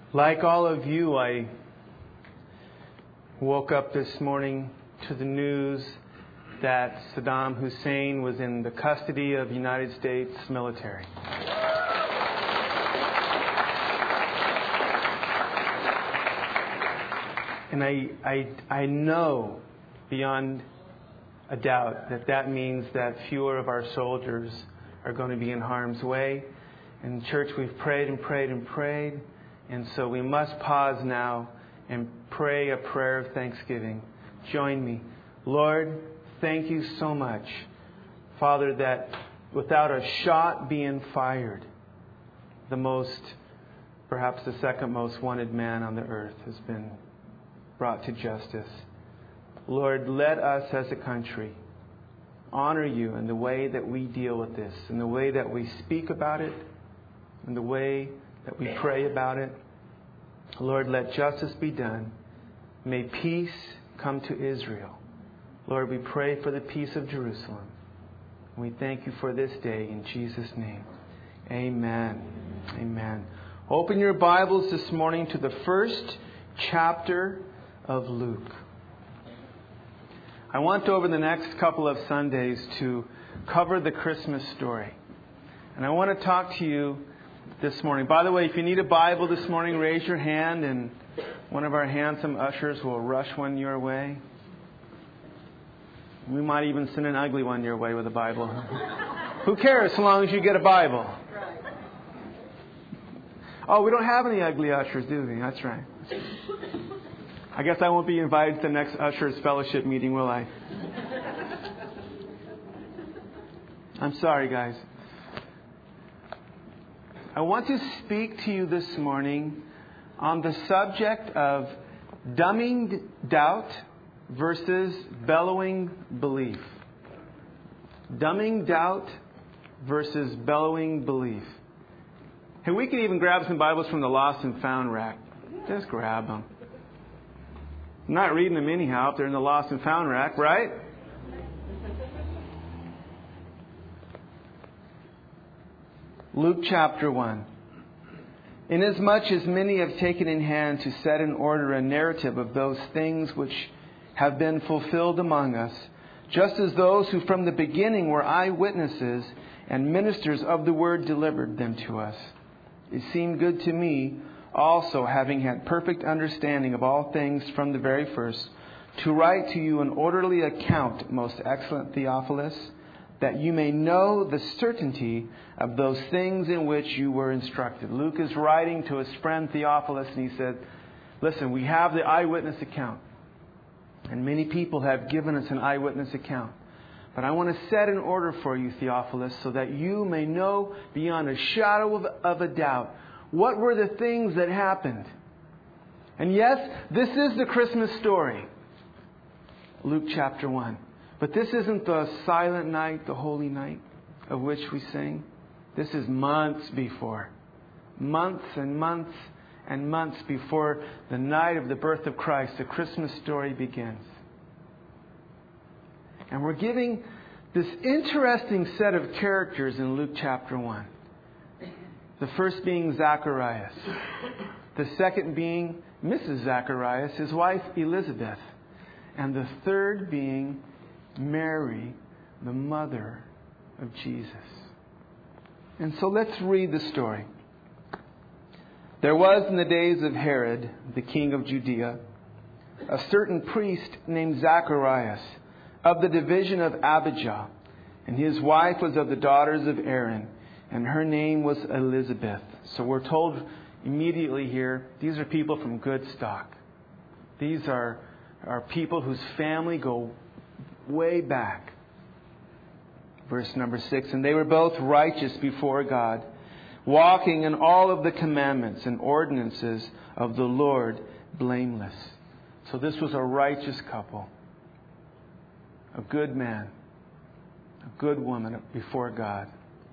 Like all of you, I woke up this morning to the news that Saddam Hussein was in the custody of United States military. And I know beyond a doubt that means that fewer of our soldiers are going to be in harm's way. In church, we've prayed and prayed and prayed. And so we must pause now and pray a prayer of thanksgiving. Join me. Lord, thank you so much, Father, that without a shot being fired, perhaps the second most wanted man on the earth has been brought to justice. Lord, let us as a country honor you in the way that we deal with this, in the way that we speak about it, in the way that we pray about it. Lord, let justice be done. May peace come to Israel. Lord, we pray for the peace of Jerusalem. We thank you for this day in Jesus' name. Amen. Amen. Open your Bibles this morning to the first chapter of Luke. I want over the next couple of Sundays to cover the Christmas story. And I want to talk to you this morning. By the way, if you need a Bible this morning, raise your hand and one of our handsome ushers will rush one your way. We might even send an ugly one your way with a Bible. Who cares so long as you get a Bible? Oh, we don't have any ugly ushers, do we? That's right. I guess I won't be invited to the next Ushers Fellowship meeting, will I? I'm sorry, guys. I want to speak to you this morning on the subject of dumbing doubt versus bellowing belief. Dumbing doubt versus bellowing belief. Hey, we can even grab some Bibles from the Lost and Found rack. Just grab them. I'm not reading them anyhow if they're in the Lost and Found rack, right? Luke chapter 1. Inasmuch as many have taken in hand to set in order a narrative of those things which have been fulfilled among us, just as those who from the beginning were eyewitnesses and ministers of the word delivered them to us, it seemed good to me, also having had perfect understanding of all things from the very first, to write to you an orderly account, most excellent Theophilus, that you may know the certainty of those things in which you were instructed. Luke is writing to his friend Theophilus, and he said, listen, we have the eyewitness account. And many people have given us an eyewitness account. But I want to set in order for you, Theophilus, so that you may know beyond a shadow of a doubt what were the things that happened. And yes, this is the Christmas story. Luke chapter 1. But this isn't the silent night, the holy night of which we sing. This is months before. Months and months and months before the night of the birth of Christ, the Christmas story begins. And we're giving this interesting set of characters in Luke chapter 1. The first being Zacharias. The second being Mrs. Zacharias, his wife Elizabeth. And the third being Mary, the mother of Jesus. And so let's read the story. There was in the days of Herod, the king of Judea, a certain priest named Zacharias, of the division of Abijah, and his wife was of the daughters of Aaron, and her name was Elizabeth. So we're told immediately here, these are people from good stock. These are people whose family go way back. Verse number 6, and they were both righteous before God, walking in all of the commandments and ordinances of the Lord blameless. So this was a righteous couple. A good man, a good woman before God.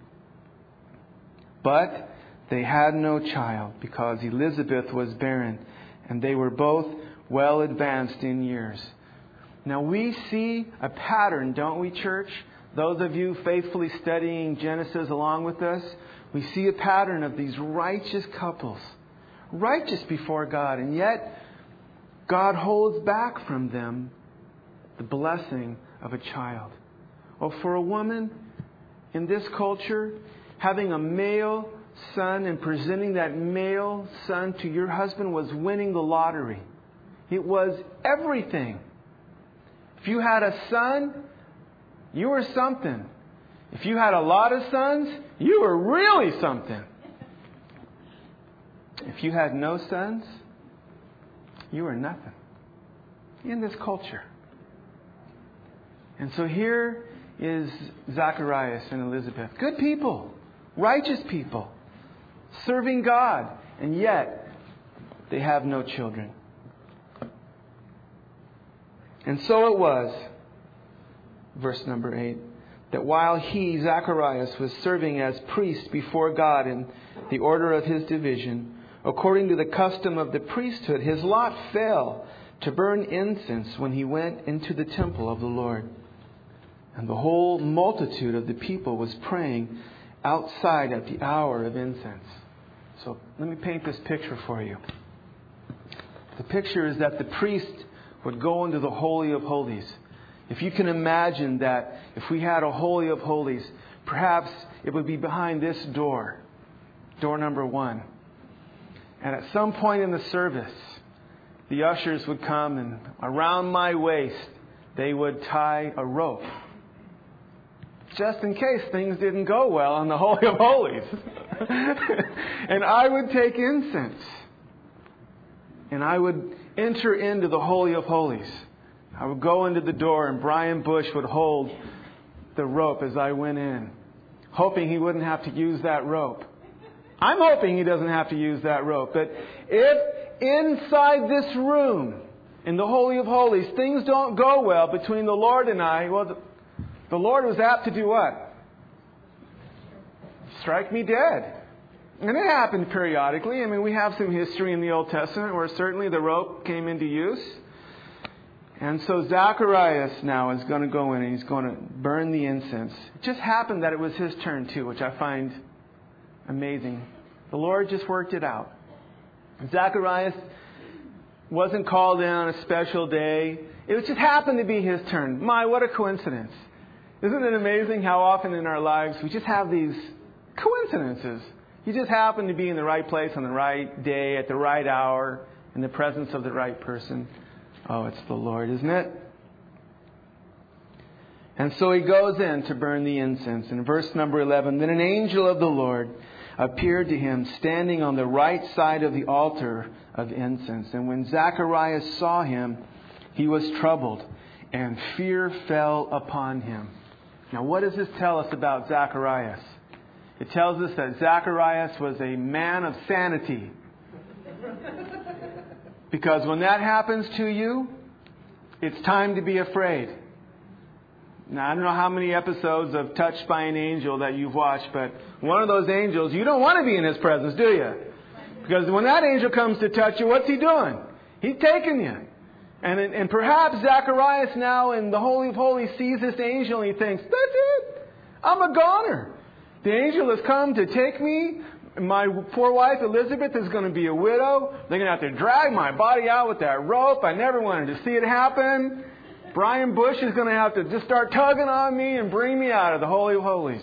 But they had no child because Elizabeth was barren, and they were both well advanced in years. Now we see a pattern, don't we, church? Those of you faithfully studying Genesis along with us, we see a pattern of these righteous couples righteous before God, and yet God holds back from them the blessing of a child. Well, for a woman in this culture, having a male son and presenting that male son to your husband was winning the lottery. It was everything. If you had a son, you were something. If you had a lot of sons, you were really something. If you had no sons, you were nothing in this culture. And so here is Zacharias and Elizabeth. Good people, righteous people, serving God, and yet they have no children. And so it was, verse number 8, that while he, Zacharias, was serving as priest before God in the order of his division, according to the custom of the priesthood, his lot fell to burn incense when he went into the temple of the Lord. And the whole multitude of the people was praying outside at the hour of incense. So let me paint this picture for you. The picture is that the priest would go into the Holy of Holies. If you can imagine that if we had a Holy of Holies, perhaps it would be behind this door, door number 1. And at some point in the service, the ushers would come and around my waist, they would tie a rope. Just in case things didn't go well on the Holy of Holies. And I would take incense. And I would enter into the Holy of Holies. I would go into the door and Brian Bush would hold the rope as I went in, hoping he wouldn't have to use that rope. I'm hoping he doesn't have to use that rope. But if inside this room, in the Holy of Holies, things don't go well between the Lord and I, well, the Lord was apt to do what? Strike me dead. And it happened periodically. I mean, we have some history in the Old Testament where certainly the rope came into use. And so Zacharias now is going to go in and he's going to burn the incense. It just happened that it was his turn too, which I find amazing. The Lord just worked it out. Zacharias wasn't called in on a special day. It just happened to be his turn. My, what a coincidence. Isn't it amazing how often in our lives we just have these coincidences? You just happen to be in the right place on the right day, at the right hour, in the presence of the right person. Oh, it's the Lord, isn't it? And so he goes in to burn the incense. In verse number 11, then an angel of the Lord appeared to him standing on the right side of the altar of incense. And when Zacharias saw him, he was troubled, and fear fell upon him. Now, what does this tell us about Zacharias? It tells us that Zacharias was a man of sanity. Because when that happens to you, it's time to be afraid. Now, I don't know how many episodes of Touched by an Angel that you've watched, but one of those angels, you don't want to be in his presence, do you? Because when that angel comes to touch you, what's he doing? He's taking you. And perhaps Zacharias now in the Holy of Holies sees this angel and he thinks, that's it. I'm a goner. The angel has come to take me. My poor wife Elizabeth is going to be a widow. They're going to have to drag my body out with that rope. I never wanted to see it happen. Brian Bush is going to have to just start tugging on me and bring me out of the Holy of Holies.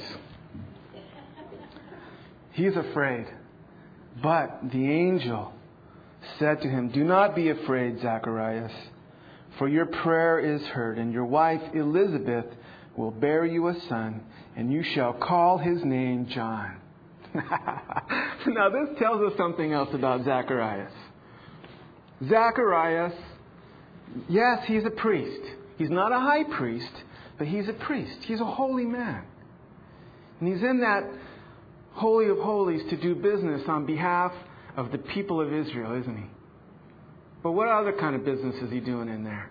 He's afraid. But the angel said to him, do not be afraid, Zacharias, for your prayer is heard, and your wife Elizabeth will bear you a son, and you shall call his name John. Now this tells us something else about Zacharias. Zacharias, yes, he's a priest. He's not a high priest, but he's a priest. He's a holy man. And he's in that Holy of Holies to do business on behalf of the people of Israel, isn't he? But what other kind of business is he doing in there?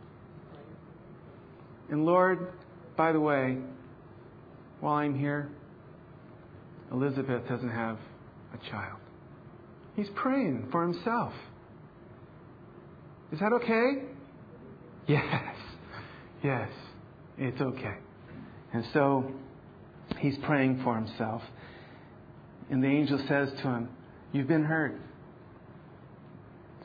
And Lord, by the way, while I'm here, Elizabeth doesn't have a child. He's praying for himself. Is that okay? Yes. Yes, it's okay. And so he's praying for himself. And the angel says to him, you've been heard.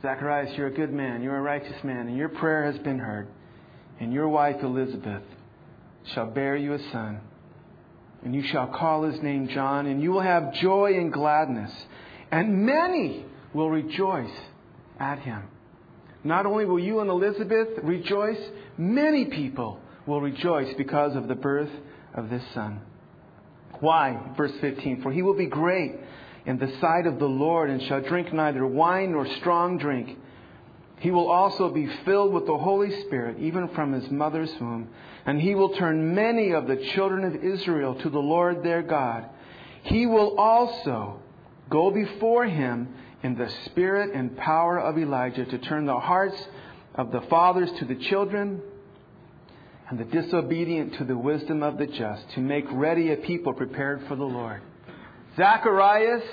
Zacharias, you're a good man. You're a righteous man. And your prayer has been heard. And your wife Elizabeth shall bear you a son. And you shall call his name John. And you will have joy and gladness. And many will rejoice at him. Not only will you and Elizabeth rejoice, many people will rejoice because of the birth of this son. Why? Verse 15. For he will be great in the sight of the Lord and shall drink neither wine nor strong drink. He will also be filled with the Holy Spirit, even from his mother's womb. And he will turn many of the children of Israel to the Lord their God. He will also go before him in the spirit and power of Elijah to turn the hearts of the fathers to the children and the disobedient to the wisdom of the just, to make ready a people prepared for the Lord. Zacharias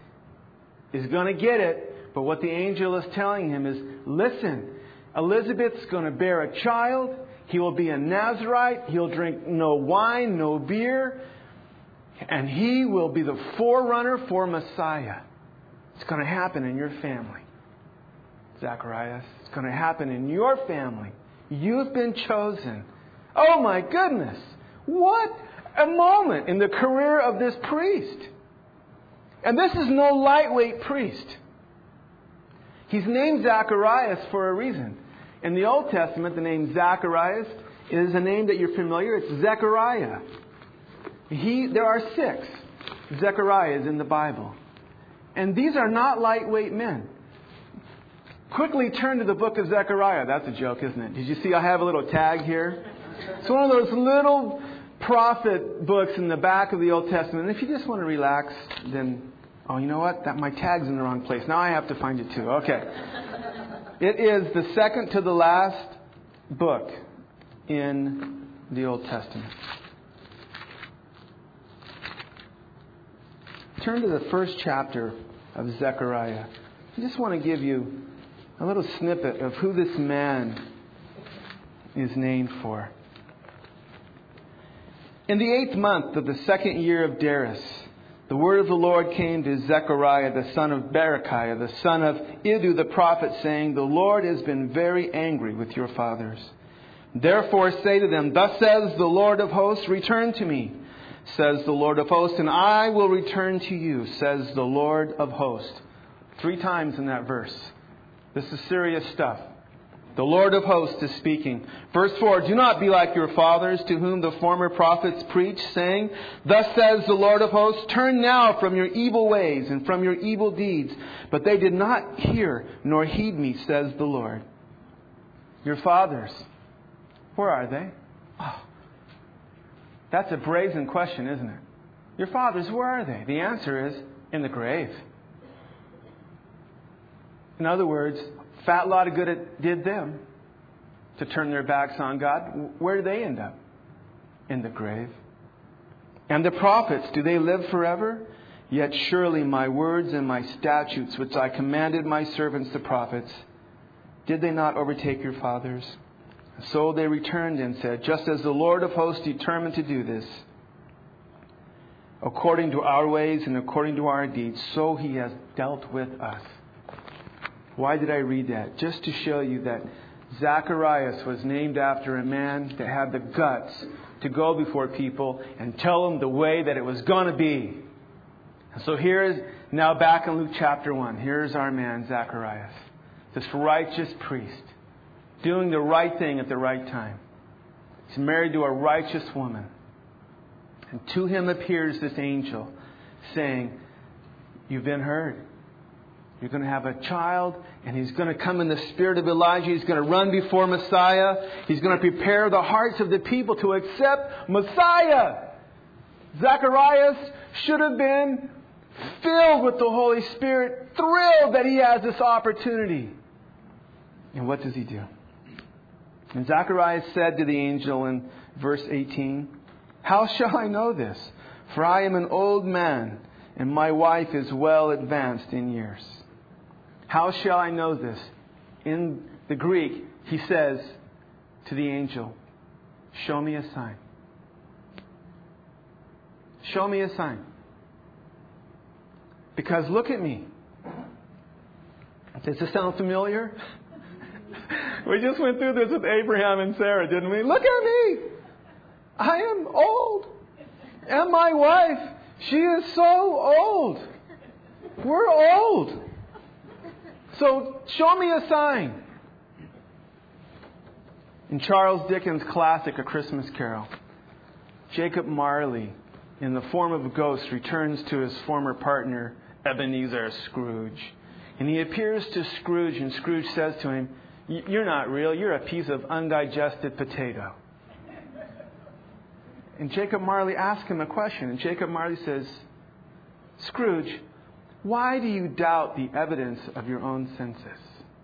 is going to get it, but what the angel is telling him is, listen, Elizabeth's going to bear a child. He will be a Nazirite. He'll drink no wine, no beer. And he will be the forerunner for Messiah. It's going to happen in your family, Zacharias. It's going to happen in your family. You've been chosen. Oh my goodness. What a moment in the career of this priest. And this is no lightweight priest. He's named Zacharias for a reason. In the Old Testament, the name Zacharias is a name that you're familiar. It's Zechariah. There are 6 Zechariahs in the Bible. And these are not lightweight men. Quickly turn to the book of Zechariah. That's a joke, isn't it? Did you see I have a little tag here? It's one of those little prophet books in the back of the Old Testament. And if you just want to relax, then, oh, you know what? My tag's in the wrong place. Now I have to find it too. Okay. It is the second to the last book in the Old Testament. Turn to the first chapter of Zechariah. I just want to give you a little snippet of who this man is named for. In the 8th month of the 2nd year of Darius, the word of the Lord came to Zechariah, the son of Berechiah, the son of Iddu the prophet, saying, the Lord has been very angry with your fathers. Therefore say to them, thus says the Lord of hosts, return to me, says the Lord of hosts, and I will return to you, says the Lord of hosts. 3 times in that verse. This is serious stuff. The Lord of hosts is speaking. Verse 4, do not be like your fathers, to whom the former prophets preached, saying, thus says the Lord of hosts, turn now from your evil ways and from your evil deeds. But they did not hear nor heed me, says the Lord. Your fathers, where are they? Oh, that's a brazen question, isn't it? Your fathers, where are they? The answer is in the grave. In other words, fat lot of good it did them to turn their backs on God. Where do they end up? In the grave. And the prophets, do they live forever? Yet surely my words and my statutes, which I commanded my servants the prophets, did they not overtake your fathers? So they returned and said, just as the Lord of hosts determined to do this, according to our ways and according to our deeds, so he has dealt with us. Why did I read that? Just to show you that Zacharias was named after a man that had the guts to go before people and tell them the way that it was going to be. So here is, now back in Luke chapter 1, here's our man Zacharias, this righteous priest, doing the right thing at the right time. He's married to a righteous woman. And to him appears this angel saying, you've been heard. You're going to have a child, and he's going to come in the spirit of Elijah. He's going to run before Messiah. He's going to prepare the hearts of the people to accept Messiah. Zacharias should have been filled with the Holy Spirit, thrilled that he has this opportunity. And what does he do? And Zacharias said to the angel in verse 18, how shall I know this? For I am an old man, and my wife is well advanced in years. How shall I know this? In the Greek, he says to the angel, show me a sign. Show me a sign. Because look at me. Does this sound familiar? We just went through this with Abraham and Sarah, didn't we? Look at me! I am old. And my wife, she is so old. We're old. So show me a sign. In Charles Dickens' classic, A Christmas Carol, Jacob Marley, in the form of a ghost, returns to his former partner, Ebenezer Scrooge. And he appears to Scrooge, and Scrooge says to him, "You're not real. You're a piece of undigested potato." And Jacob Marley asks him a question. And Jacob Marley says, "Scrooge, why do you doubt the evidence of your own senses?"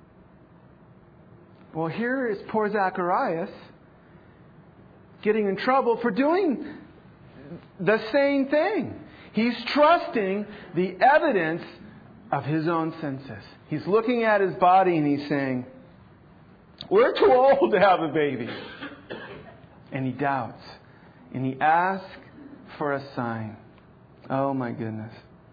Well, here is poor Zacharias getting in trouble for doing the same thing. He's trusting the evidence of his own senses. He's looking at his body and he's saying, "We're too old to have a baby." And he doubts. And he asks for a sign. Oh my goodness.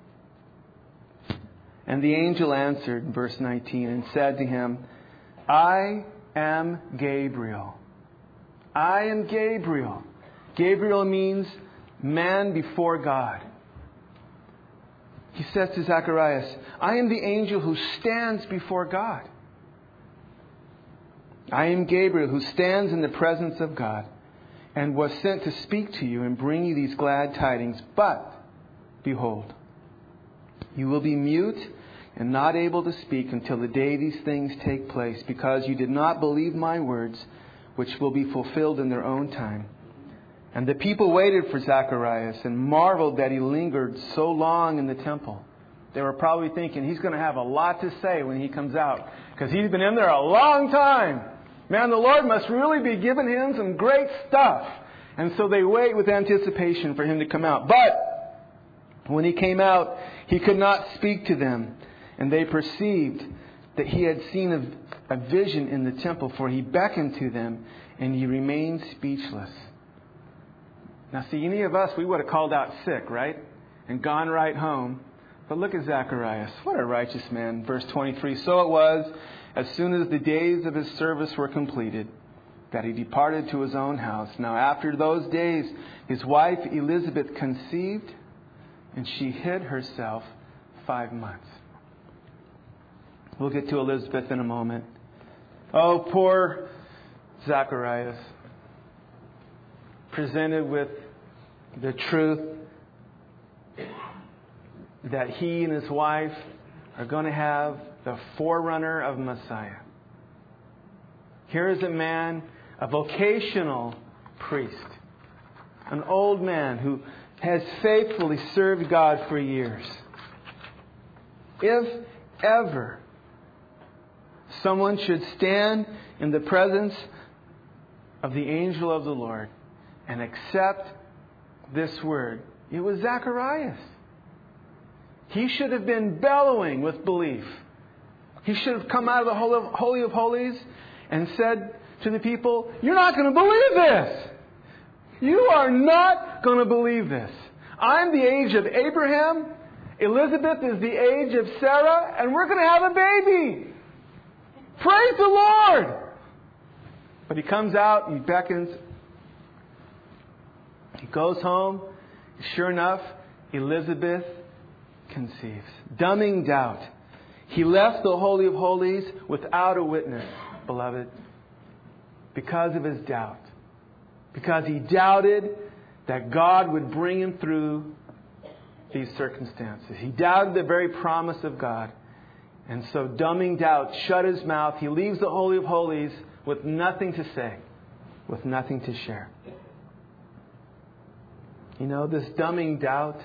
And the angel answered in verse 19 and said to him, "I am Gabriel." I am Gabriel. Gabriel means man before God. He says to Zacharias, "I am the angel who stands before God. I am Gabriel who stands in the presence of God and was sent to speak to you and bring you these glad tidings. But, behold, you will be mute and not able to speak until the day these things take place, because you did not believe my words, which will be fulfilled in their own time." And the people waited for Zacharias and marveled that he lingered so long in the temple. They were probably thinking he's going to have a lot to say when he comes out, because he's been in there a long time. Man, the Lord must really be giving him some great stuff. And so they wait with anticipation for him to come out. But when he came out, he could not speak to them. And they perceived that he had seen a vision in the temple, for he beckoned to them and he remained speechless. Now see, any of us, we would have called out sick, right? And gone right home. But look at Zacharias. What a righteous man. Verse 23, "So it was, as soon as the days of his service were completed, that he departed to his own house. Now after those days, his wife Elizabeth conceived, and she hid herself 5 months." We'll get to Elizabeth in a moment. Oh, poor Zacharias. Presented with the truth that he and his wife are going to have the forerunner of Messiah. Here is a man, a vocational priest, an old man who has faithfully served God for years. If ever someone should stand in the presence of the angel of the Lord and accept this word, it was Zacharias. He should have been bellowing with belief. He should have come out of the Holy of Holies and said to the people, "You're not going to believe this. You are not going to believe this. I'm the age of Abraham. Elizabeth is the age of Sarah. And we're going to have a baby. Praise the Lord." But he comes out, he beckons. He goes home. Sure enough, Elizabeth conceives. Dumbing doubt. He left the Holy of Holies without a witness, beloved, because of his doubt. Because he doubted that God would bring him through these circumstances. He doubted the very promise of God. And so, dumbing doubt, shut his mouth. He leaves the Holy of Holies with nothing to say, with nothing to share. You know, this dumbing doubt,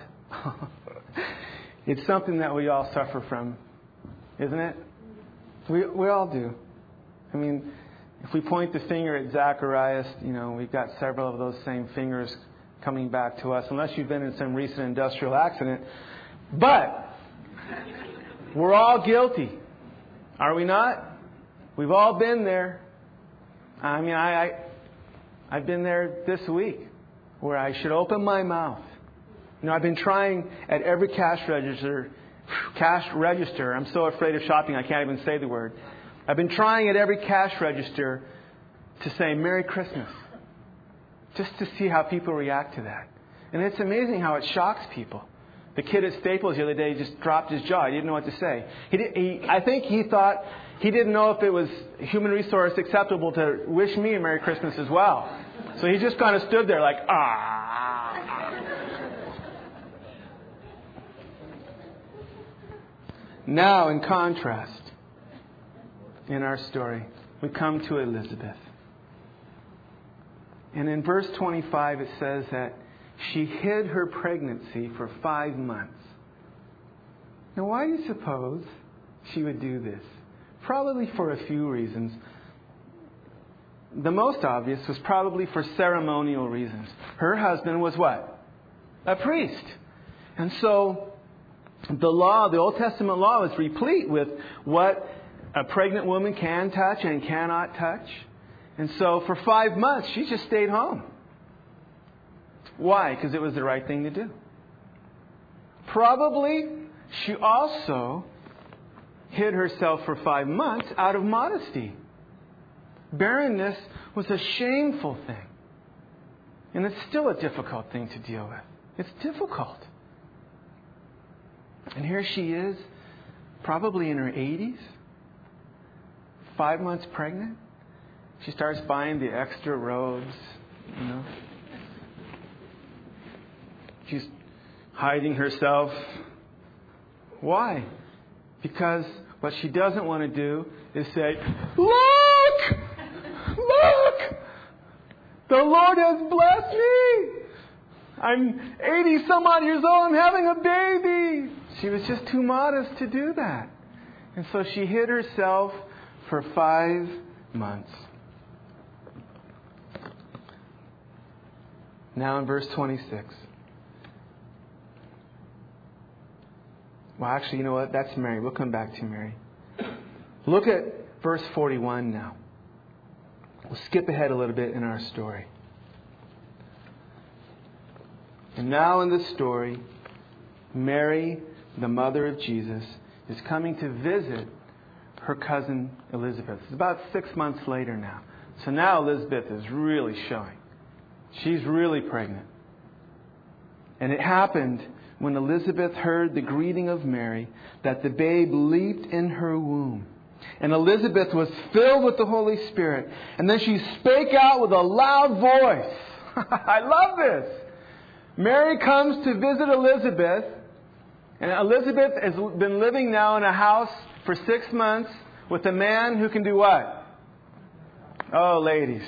it's something that we all suffer from, isn't it? We all do. I mean, if we point the finger at Zacharias, you know, we've got several of those same fingers coming back to us, unless you've been in some recent industrial accident. But we're all guilty. Are we not? We've all been there. I mean, I've been there this week where I should open my mouth. You know, I've been trying at every cash register cash register. I'm so afraid of shopping I can't even say the word. I've been trying at every cash register to say Merry Christmas, just to see how people react to that. And it's amazing how it shocks people. The kid at Staples the other day just dropped his jaw. He didn't know what to say. I think he thought he didn't know if it was human resource acceptable to wish me a Merry Christmas as well. So he just kind of stood there like, ah. Now, in contrast, in our story, we come to Elizabeth. And in verse 25 it says that she hid her pregnancy for 5 months. Now, why do you suppose she would do this? Probably for a few reasons. The most obvious was probably for ceremonial reasons. Her husband was what? A priest. And so the law, the Old Testament law, is replete with what a pregnant woman can touch and cannot touch. And so for 5 months, she just stayed home. Why? Because it was the right thing to do. Probably she also hid herself for 5 months out of modesty. Barrenness was a shameful thing. And it's still a difficult thing to deal with. It's difficult. And here she is, probably in her 80s, 5 months pregnant. She starts buying the extra robes, you know. She's hiding herself. Why? Because what she doesn't want to do is say, "Look! Look! The Lord has blessed me! I'm 80 some odd years old, I'm having a baby!" She was just too modest to do that. And so she hid herself for 5 months. Now in verse 26. Well, actually, you know what? That's Mary. We'll come back to Mary. Look at verse 41 now. We'll skip ahead a little bit in our story. And now in the story, Mary, the mother of Jesus, is coming to visit her cousin Elizabeth. It's about 6 months later now. So now Elizabeth is really showing. She's really pregnant. And it happened when Elizabeth heard the greeting of Mary that the babe leaped in her womb. And Elizabeth was filled with the Holy Spirit. And then she spake out with a loud voice. I love this. Mary comes to visit Elizabeth. And Elizabeth has been living now in a house for 6 months with a man who can do what? Oh, ladies.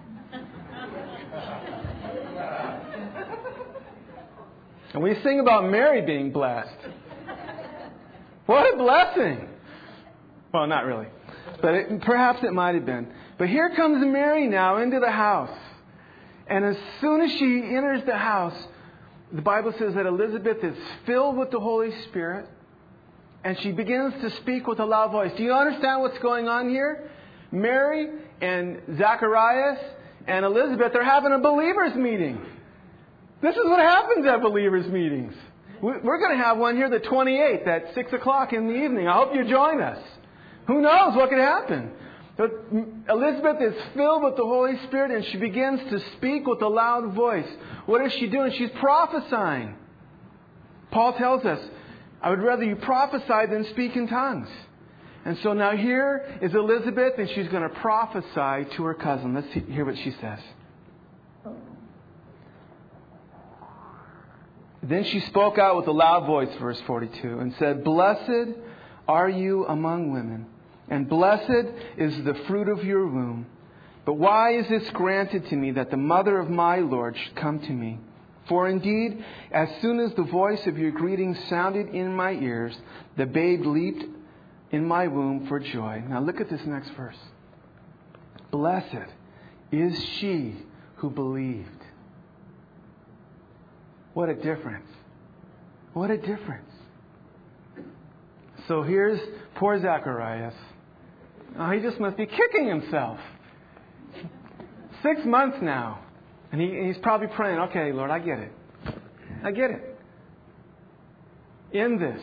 And we sing about Mary being blessed. What a blessing. Well, not really. But perhaps it might have been. But here comes Mary now into the house. And as soon as she enters the house, the Bible says that Elizabeth is filled with the Holy Spirit. And she begins to speak with a loud voice. Do you understand what's going on here? Mary and Zacharias and Elizabeth are having a believers' meeting. This is what happens at believers' meetings. We're going to have one here the 28th at 6 o'clock in the evening. I hope you join us. Who knows what could happen? But Elizabeth is filled with the Holy Spirit and she begins to speak with a loud voice. What is she doing? She's prophesying. Paul tells us, I would rather you prophesy than speak in tongues. And so now here is Elizabeth and she's going to prophesy to her cousin. Let's hear what she says. Then she spoke out with a loud voice, verse 42, and said, "Blessed are you among women, and blessed is the fruit of your womb. But why is this granted to me that the mother of my Lord should come to me? For indeed, as soon as the voice of your greeting sounded in my ears, the babe leaped in my womb for joy." Now look at this next verse. Blessed is she who believed. What a difference. What a difference. So here's poor Zacharias. Oh, he just must be kicking himself. 6 months now. And he's probably praying, okay, Lord, I get it. I get it. In this,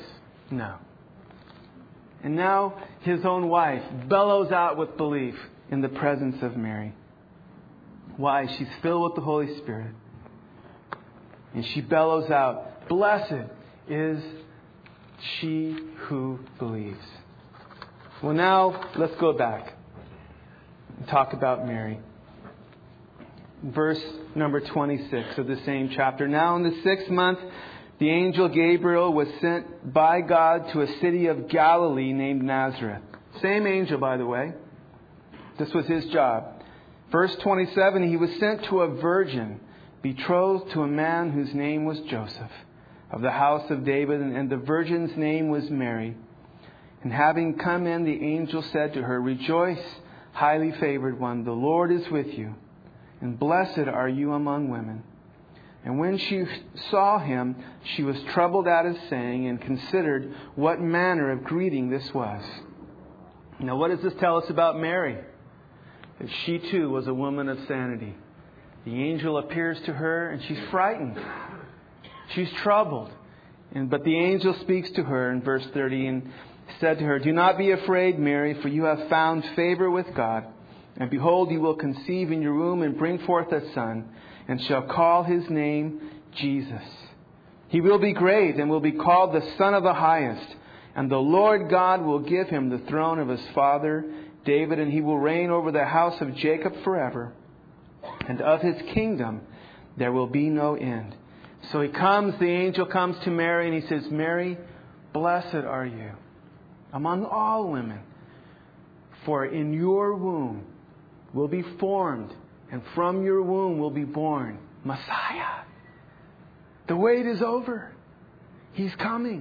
No. And now his own wife bellows out with belief in the presence of Mary. Why? She's filled with the Holy Spirit. And she bellows out, "Blessed is she who believes." Well, now let's go back and talk about Mary. Verse number 26 of the same chapter. Now in the 6th month, the angel Gabriel was sent by God to a city of Galilee named Nazareth. Same angel, by the way. This was his job. Verse 27, he was sent to a virgin betrothed to a man whose name was Joseph, of the house of David, and the virgin's name was Mary. And having come in, the angel said to her, "Rejoice, highly favored one, the Lord is with you, and blessed are you among women." And when she saw him, she was troubled at his saying, and considered what manner of greeting this was. Now, what does this tell us about Mary? That she too was a woman of sanity. The angel appears to her, and she's frightened. She's troubled. But the angel speaks to her in verse 30 and said to her, "Do not be afraid, Mary, for you have found favor with God. And behold, you will conceive in your womb and bring forth a son, and shall call his name Jesus. He will be great and will be called the Son of the Highest. And the Lord God will give him the throne of his father David, and he will reign over the house of Jacob forever. And of his kingdom there will be no end." So the angel comes to Mary and he says, "Mary, blessed are you among all women, for in your womb will be formed, and from your womb will be born Messiah." The wait is over. He's coming.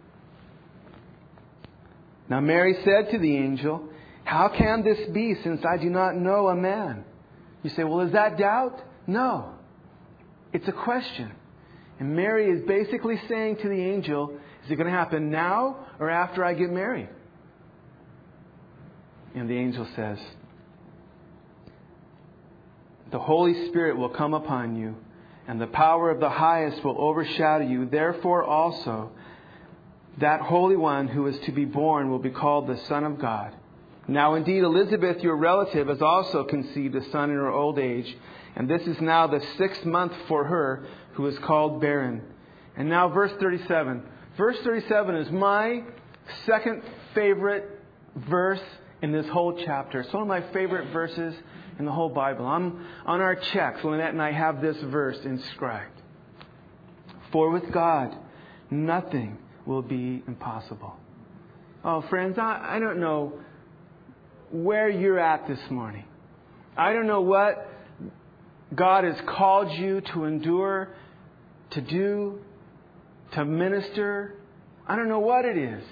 Now Mary said to the angel, "How can this be, since I do not know a man?" You say, well, is that doubt? No. It's a question. And Mary is basically saying to the angel, is it going to happen now or after I get married? And the angel says, "The Holy Spirit will come upon you, and the power of the Highest will overshadow you. Therefore also, that Holy One who is to be born will be called the Son of God. Now indeed, Elizabeth, your relative, has also conceived a son in her old age, and this is now the 6th month for her who is called barren." And now verse 37. Verse 37 is my second favorite verse in this whole chapter. It's one of my favorite verses in the whole Bible. I'm on our checks, Lynette and I have this verse inscribed. "For with God, nothing will be impossible." Oh, friends, I don't know where you're at this morning. I don't know what God has called you to endure, to do, to minister. I don't know what it is.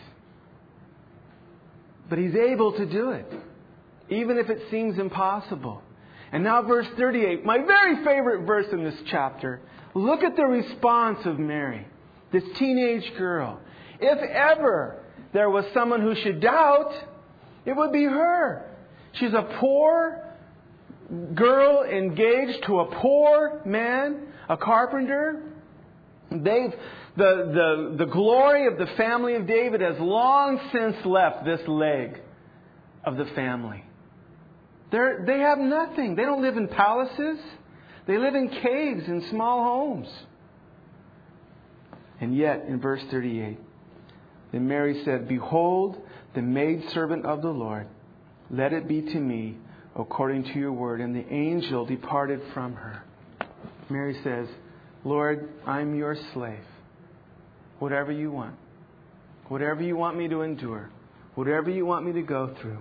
But He's able to do it, even if it seems impossible. And now verse 38, my very favorite verse in this chapter. Look at the response of Mary, this teenage girl. If ever there was someone who should doubt, it would be her. She's a poor girl engaged to a poor man, a carpenter. The glory of the family of David has long since left this leg of the family. They have nothing. They don't live in palaces. They live in caves and small homes. And yet, in verse 38, then Mary said, "Behold, the maidservant of the Lord, let it be to me according to your word." And the angel departed from her. Mary says, "Lord, I'm your slave. Whatever you want. Whatever you want me to endure. Whatever you want me to go through.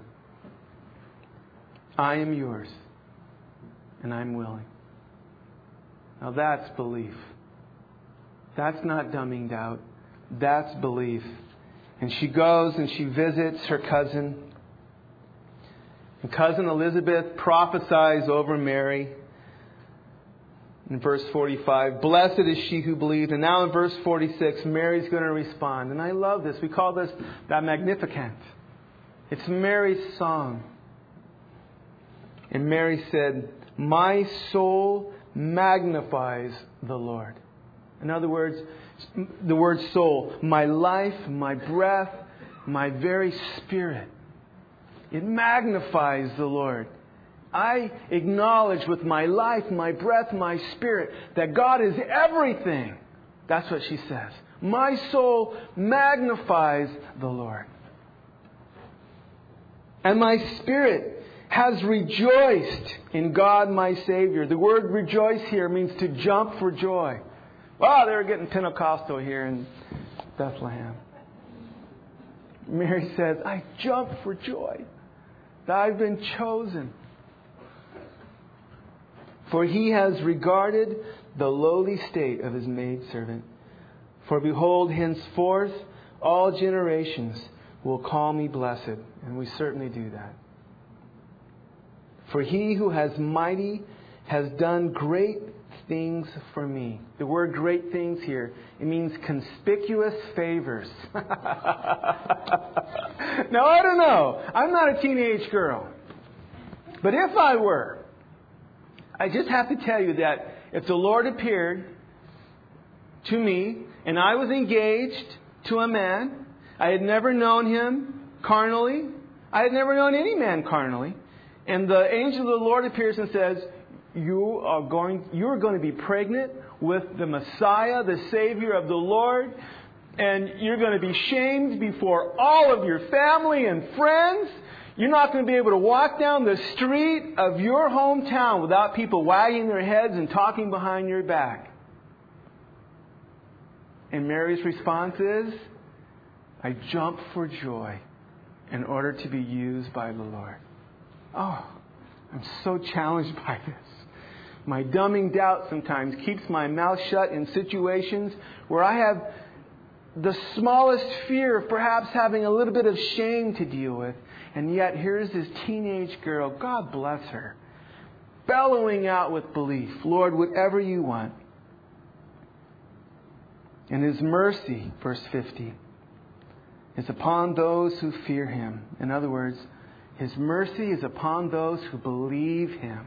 I am yours. And I'm willing." Now that's belief. That's not dumbing doubt. That's belief. And she goes and she visits her cousin. And cousin Elizabeth prophesies over Mary. In verse 45, "Blessed is she who believed." And now in verse 46, Mary's going to respond. And I love this. We call this the Magnificat. It's Mary's song. And Mary said, "My soul magnifies the Lord." In other words, the word soul, my life, my breath, my very spirit. It magnifies the Lord. I acknowledge with my life, my breath, my spirit that God is everything. That's what she says. My soul magnifies the Lord. And my spirit has rejoiced in God my Savior. The word rejoice here means to jump for joy. Wow, they're getting Pentecostal here in Bethlehem. Mary says, I jump for joy that I've been chosen. For He has regarded the lowly state of His maidservant. For behold, henceforth all generations will call me blessed. And we certainly do that. For He who has mighty has done great things for me. The word great things here, it means conspicuous favors. Now, I don't know. I'm not a teenage girl. But if I were, I just have to tell you that if the Lord appeared to me and I was engaged to a man, I had never known him carnally. I had never known any man carnally. And the angel of the Lord appears and says, you are going to be pregnant with the Messiah, the Savior of the Lord. And you're going to be shamed before all of your family and friends. You're not going to be able to walk down the street of your hometown without people wagging their heads and talking behind your back. And Mary's response is, I jump for joy in order to be used by the Lord. Oh, I'm so challenged by this. My dumbing doubt sometimes keeps my mouth shut in situations where I have the smallest fear of perhaps having a little bit of shame to deal with. And yet here's this teenage girl, God bless her, bellowing out with belief, Lord, whatever you want. And His mercy, verse 50, is upon those who fear Him. In other words, His mercy is upon those who believe Him.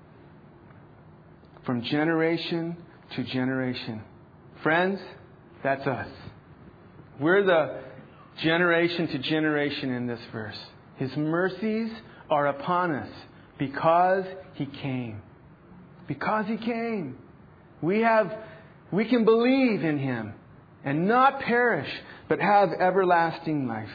From generation to generation. Friends, that's us. We're the generation to generation in this verse. His mercies are upon us because He came. Because He came. We can believe in Him and not perish, but have everlasting life.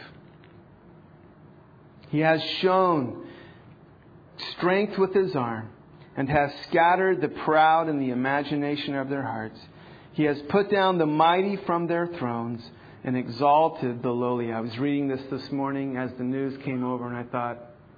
He has shown strength with His arm and has scattered the proud in the imagination of their hearts. He has put down the mighty from their thrones and exalted the lowly. I was reading this morning as the news came over, and I thought,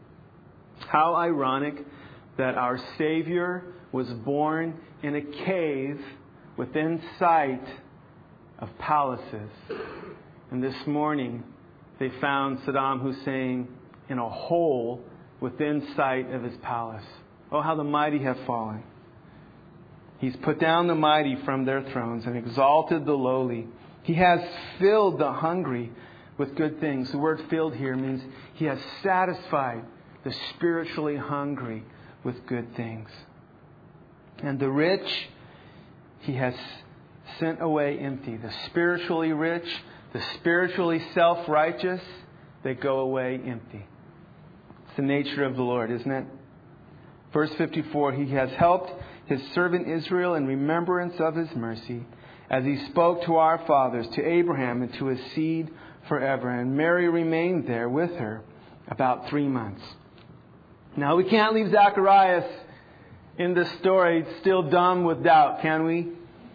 how ironic that our Savior was born in a cave within sight of palaces. And this morning, they found Saddam Hussein in a hole within sight of his palace. Oh, how the mighty have fallen. He's put down the mighty from their thrones and exalted the lowly. He has filled the hungry with good things. The word filled here means He has satisfied the spiritually hungry with good things. And the rich He has sent away empty. The spiritually rich, the spiritually self-righteous, they go away empty. It's the nature of the Lord, isn't it? Verse 54, He has helped His servant Israel in remembrance of His mercy, as He spoke to our fathers, to Abraham, and to his seed forever. And Mary remained there with her about 3 months. Now, we can't leave Zacharias in this story still dumb with doubt, can we?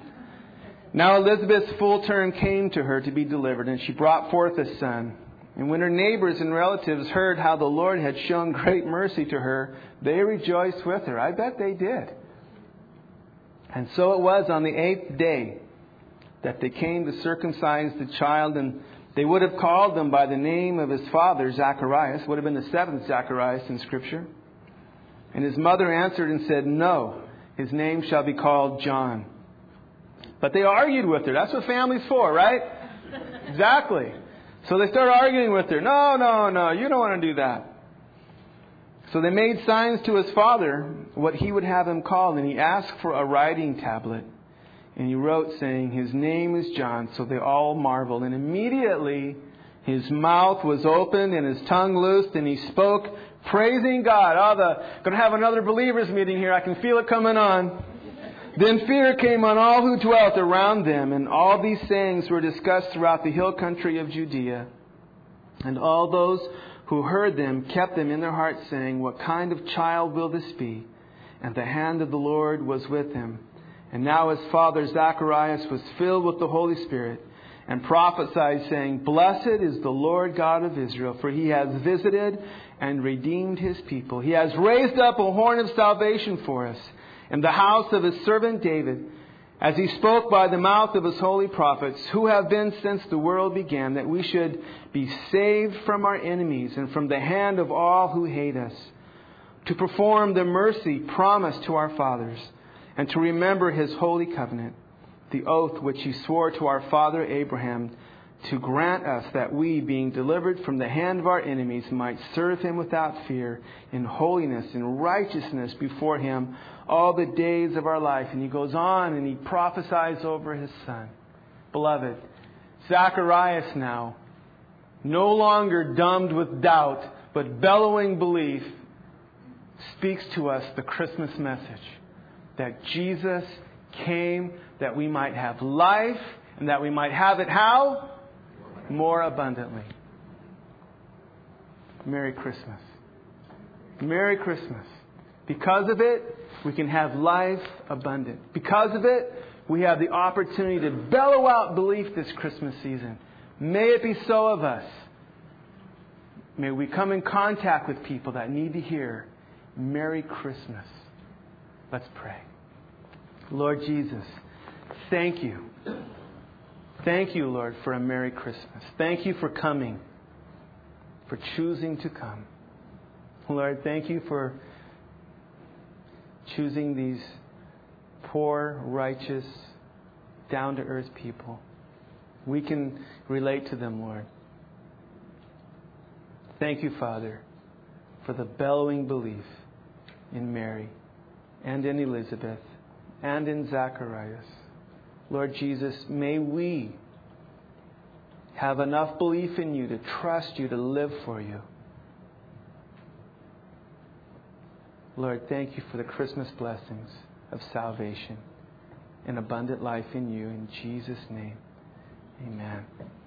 Now Elizabeth's full term came to her to be delivered, and she brought forth a son. And when her neighbors and relatives heard how the Lord had shown great mercy to her, they rejoiced with her. I bet they did. And so it was on the 8th day that they came to circumcise the child, and they would have called them by the name of his father, Zacharias. Would have been the 7th Zacharias in Scripture. And his mother answered and said, no, his name shall be called John. But they argued with her. That's what family's for, right? Exactly. So they start arguing with her. No, you don't want to do that. So they made signs to his father what he would have him called, and he asked for a writing tablet. And he wrote, saying, His name is John. So they all marveled. And immediately his mouth was opened and his tongue loosed, and he spoke, praising God. Going to have another believers meeting here. I can feel it coming on. Then fear came on all who dwelt around them, and all these sayings were discussed throughout the hill country of Judea. And all those who heard them kept them in their hearts, saying, What kind of child will this be? And the hand of the Lord was with him. And now his father Zacharias was filled with the Holy Spirit, and prophesied, saying, Blessed is the Lord God of Israel, for He has visited and redeemed His people. He has raised up a horn of salvation for us in the house of His servant David, as He spoke by the mouth of His holy prophets, who have been since the world began, that we should be saved from our enemies and from the hand of all who hate us, to perform the mercy promised to our fathers, and to remember His holy covenant, the oath which He swore to our father Abraham, to grant us that we, being delivered from the hand of our enemies, might serve Him without fear, in holiness and righteousness before Him all the days of our life. And he goes on and he prophesies over his son. Beloved, Zacharias now, no longer dumbed with doubt, but bellowing belief, speaks to us the Christmas message. That Jesus came that we might have life, and that we might have it how? More abundantly. Merry Christmas. Merry Christmas. Because of it, we can have life abundant. Because of it, we have the opportunity to bellow out belief this Christmas season. May it be so of us. May we come in contact with people that need to hear Merry Christmas. Let's pray. Lord Jesus, thank you. Thank you, Lord, for a Merry Christmas. Thank you for coming, for choosing to come. Lord, thank you for choosing these poor, righteous, down-to-earth people. We can relate to them, Lord. Thank you, Father, for the bellowing belief in Mary and in Elizabeth and in Zacharias. Lord Jesus, may we have enough belief in you to trust you, to live for you. Lord, thank you for the Christmas blessings of salvation and abundant life in you. In Jesus' name, amen.